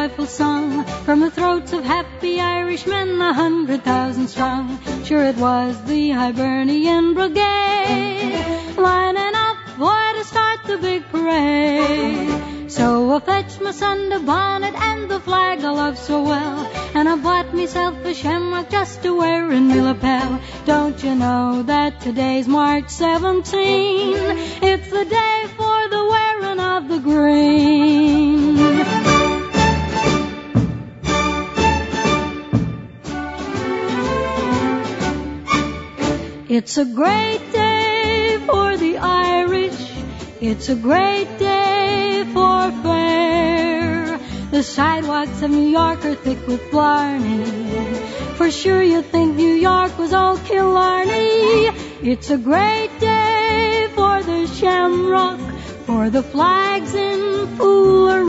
joyful song from the throats of happy Irishmen 100,000 strong. Sure it was the Hibernian Brigade lining up for to start the big parade. So I fetched my Sunday bonnet and the flag I love so well, and I bought myself a shamrock just to wear in my lapel. Don't you know that today's March 17? It's the day for the wearing of the green. It's a great day for the Irish. It's a great day for fair. The sidewalks of New York are thick with Blarney. For sure you think New York was all Killarney. It's a great day for the shamrock, for the flags in